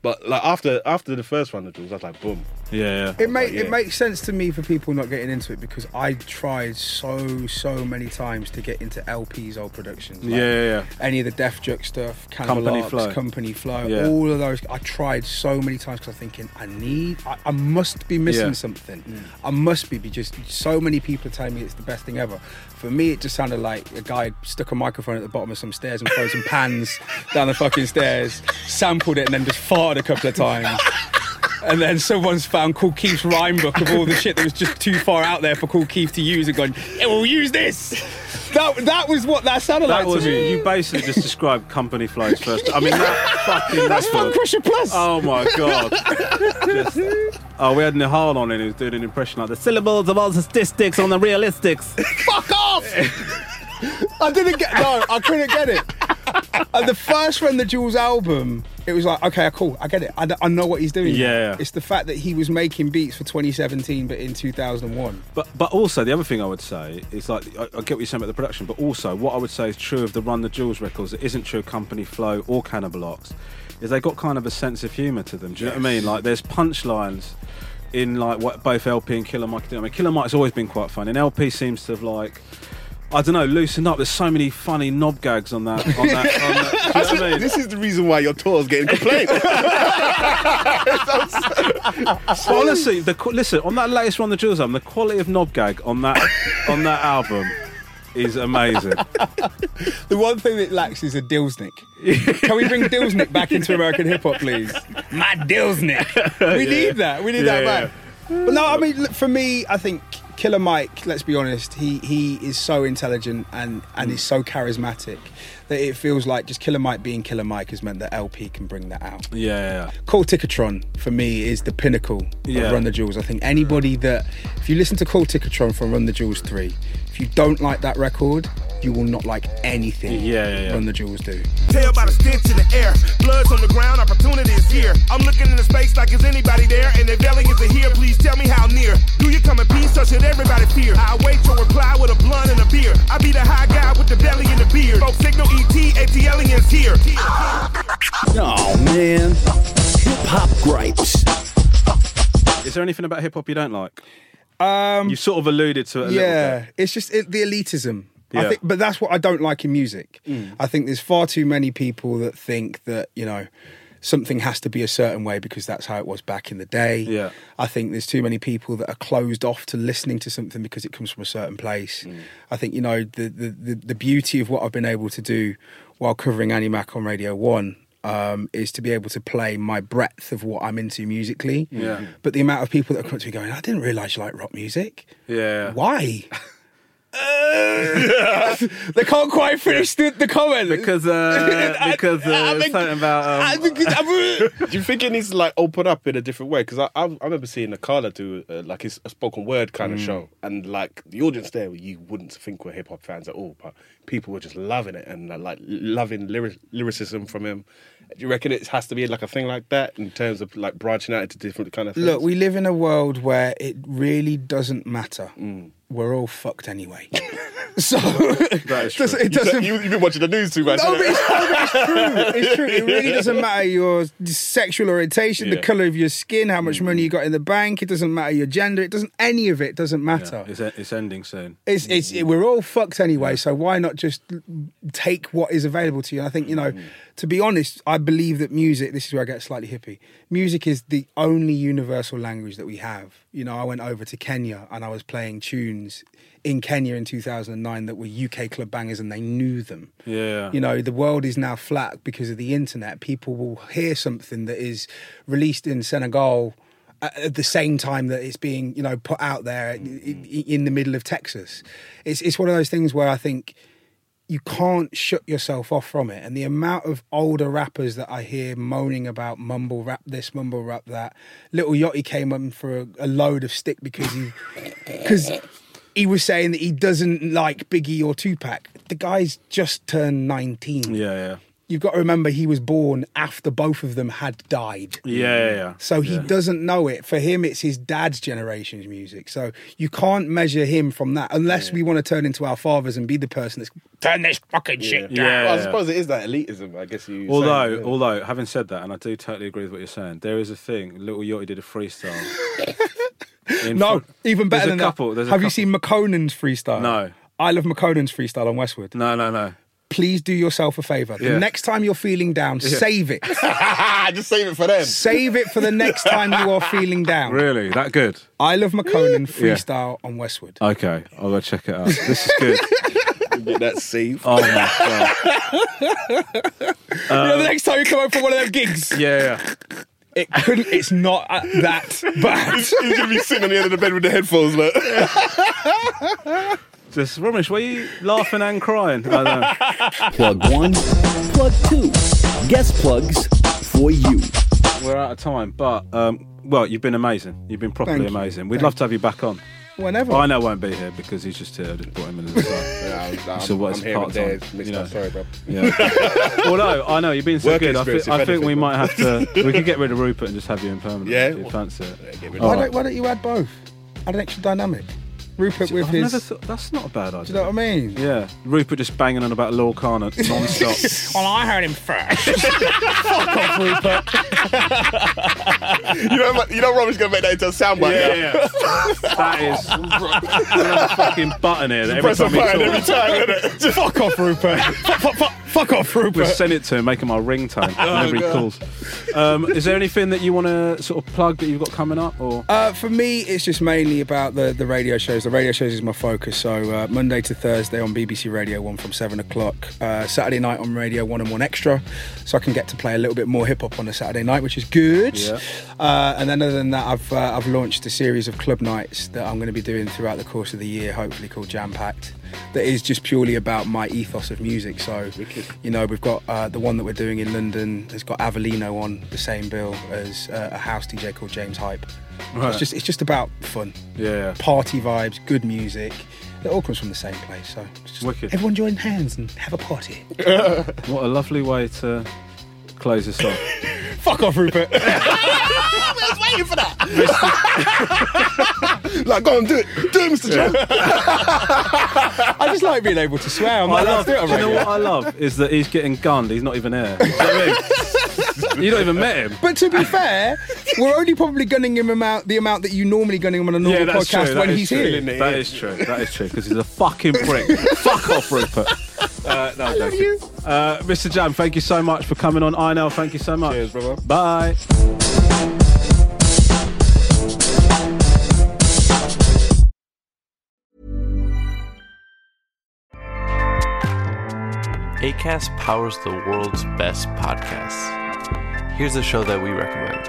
But like after the first Run the Jewels, I was like, boom. Yeah. It makes sense to me for people not getting into it because I tried so many times to get into LP's old productions. Like any of the Def Jux stuff, Cannibal Ops, Company Flow, all of those. I tried so many times because I'm thinking I must be missing something. I must be just so many people are telling me it's the best thing ever. For me, it just sounded like a guy stuck a microphone at the bottom of some stairs and throw some pans down the fucking stairs, sampled it, and then just farted a couple of times. And then someone's found Kool Keith's rhyme book of all the shit that was just too far out there for Kool Keith to use and gone, yeah, we'll use this. That was what that sounded like to me. You basically just described Company Flow's first. I mean, that's Fun Crusher Plus. Oh my God. We had Nihal on and he was doing an impression like the syllables of all the statistics on the realistics. Fuck off! I couldn't get it. The first Run the Jewels album, it was like, okay, cool, I get it. I know what he's doing. Yeah. It's the fact that he was making beats for 2017, but in 2001. But also, the other thing I would say is like, I get what you're saying about the production, but also what I would say is true of the Run the Jewels records that isn't true of Company Flow or Cannibal Ox, is they got kind of a sense of humour to them. Do you know what I mean? Like, there's punchlines in like what both LP and Killer Mike do. I mean, Killer Mike's always been quite fun, and LP seems to have like, I don't know, loosened up. There's so many funny knob gags on that. Do you know what I mean? This is the reason why your tour's getting complaints. Honestly, listen, on that latest Run the Jewels album, the quality of knob gag on that album is amazing. The one thing that lacks is a Dillsnick. Can we bring Dillsnick back into American hip hop, please? My Dillsnick. We need that. We need that back. But no, I mean, for me, I think Killer Mike, let's be honest, he is so intelligent and is so charismatic that it feels like just Killer Mike being Killer Mike has meant that LP can bring that out. Yeah. Cool Ticketron, for me, is the pinnacle of Run the Jewels. I think anybody that, if you listen to Cool Ticketron from Run the Jewels 3, if you don't like that record, you will not like anything Run the Jewels do. Tell by the stench in the air, blood's on the ground, opportunity is here. I'm looking into space like is anybody there, and if aliens are here, please tell me how near. Do you come in peace or should everybody fear? I wait your reply with a blunt and a beer. I be the high guy with the belly and the beard. Folks signal ET, AT aliens here. Oh man, hip hop gripes. Is there anything about hip hop you don't like? You sort of alluded to it a little bit. It's just the elitism. I think, but that's what I don't like in music. I think there's far too many people that think that, you know, something has to be a certain way because that's how it was back in the day. Yeah. I think there's too many people that are closed off to listening to something because it comes from a certain place. I think, you know, the beauty of what I've been able to do while covering Annie Mac on Radio 1 is to be able to play my breadth of what I'm into musically. Yeah. But the amount of people that come to me going, I didn't realise you like rock music. Yeah. Why? They can't quite finish the comment because something about. Do you think it needs to like open up in a different way? Because I remember seeing Akala do like his a spoken word kind of show, and like the audience there, you wouldn't think were hip hop fans at all, but people were just loving it and like loving lyricism from him. Do you reckon it has to be like a thing like that in terms of like branching out into different kind of things? Look, we live in a world where it really doesn't matter. We're all fucked anyway. So that is true. It doesn't. You've been watching the news too much. No, but it's true. It's true. It really doesn't matter your sexual orientation, the colour of your skin, how much money you got in the bank. It doesn't matter your gender. It doesn't. Any of it doesn't matter. Yeah, it's ending soon. We're all fucked anyway. So why not just take what is available to you? And I think, you know, to be honest, I believe that music. This is where I get slightly hippie. Music is the only universal language that we have. You know, I went over to Kenya and I was playing tunes in Kenya in 2009 that were UK club bangers and they knew them. Yeah. You know, the world is now flat because of the internet. People will hear something that is released in Senegal at the same time that it's being, you know, put out there in the middle of Texas. It's one of those things where I think you can't shut yourself off from it. And the amount of older rappers that I hear moaning about mumble rap this, mumble rap that. Little Yachty came up for a load of stick because he was saying that he doesn't like Biggie or Tupac. The guy's just turned 19. Yeah. you've got to remember he was born after both of them had died. Yeah. So he doesn't know it. For him, it's his dad's generation's music. So you can't measure him from that unless we want to turn into our fathers and be the person that's turn this fucking shit down. Well, I suppose it is that elitism, I guess you Although, having said that, and I do totally agree with what you're saying, there is a thing. Little Yachty did a freestyle. Even better than that. Have you seen McConan's freestyle? No. I love McConan's freestyle on Westwood. No. Please do yourself a favour. The next time you're feeling down, save it. Just save it for them. Save it for the next time you are feeling down. Really? That good? I Love McConan freestyle on Westwood. Okay, I'll go check it out. This is good. Get that saved. Oh my God. The next time you come home for one of them gigs. Yeah. It's not that bad. He's going to be sitting on the end of the bed with the headphones, like. Just, Ramesh, were you laughing and crying? I don't know. Plug 1, plug 2. Guest plugs for you. We're out of time, but, well, you've been amazing. You've been properly amazing. We'd love to have you back on. Whenever. I know won't be here because he's just here. I just brought him in the side. So what's part-time? Sorry, bro. Yeah. Although, I know, you've been so good. I think we might have to... We could get rid of Rupert and just have you in permanent. Yeah. If you fancy it. Why don't you add both? Add an extra dynamic. Rupert with his... Never thought, that's not a bad idea. Do you know what I mean? Yeah. Rupert just banging on about Lorcana non-stop. Well, I heard him first. Fuck off, Rupert. You know Robert's going to make that into a soundbite. Yeah. That is another fucking button here. That every time he talks. Fuck off, Rupert. Fuck off, Rupert. We'll send it to him, make him our ringtone whenever he calls. Is there anything that you want to sort of plug that you've got coming up? Or for me, it's just mainly about the radio shows. The radio shows is my focus. So Monday to Thursday on BBC Radio 1 from 7 o'clock. Saturday night on Radio 1 and 1 Extra. So I can get to play a little bit more hip-hop on a Saturday night, which is good. Yeah. And then other than that, I've launched a series of club nights that I'm going to be doing throughout the course of the year, hopefully called Jam Packed. That is just purely about my ethos of music. So, you know, we've got the one that we're doing in London has got Avellino on the same bill as a house DJ called James Hype. Right. It's just about fun. Yeah. Party vibes, good music. It all comes from the same place. So just wicked. Everyone join hands and have a party. What a lovely way to close this off. Fuck off, Rupert. I was waiting for that. Like, go on, do it, Mr. Joe. I just like being able to swear. Do you know what I love is that he's getting gunned. He's not even here. You know what I mean? You don't even met him. But to be fair, we're only probably gunning him the amount that you normally gunning him on a normal podcast when he's here. That is true. That is true because he's a fucking prick. Fuck off, Rupert. No, I love you. Mr. Jam, thank you so much for coming on. INL, thank you so much. Cheers, brother. Bye. Acast powers the world's best podcasts. Here's a show that we recommend.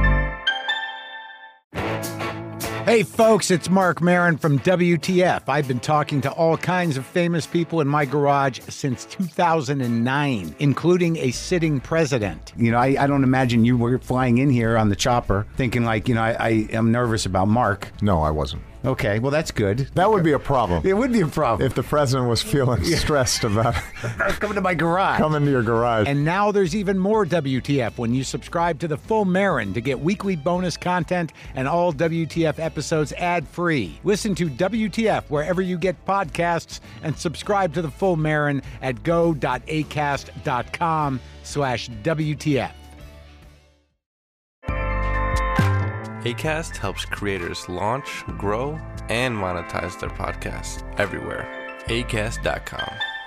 Hey folks, it's Mark Maron from WTF. I've been talking to all kinds of famous people in my garage since 2009, including a sitting president. You know, I don't imagine you were flying in here on the chopper thinking like, you know, I am nervous about Mark. No, I wasn't. Okay, well, that's good. That would be a problem. It would be a problem. If the president was feeling stressed about coming to my garage. Coming to your garage. And now there's even more WTF when you subscribe to the Full Marin to get weekly bonus content and all WTF episodes ad-free. Listen to WTF wherever you get podcasts and subscribe to the Full Marin at go.acast.com/WTF. Acast helps creators launch, grow, and monetize their podcasts everywhere. Acast.com.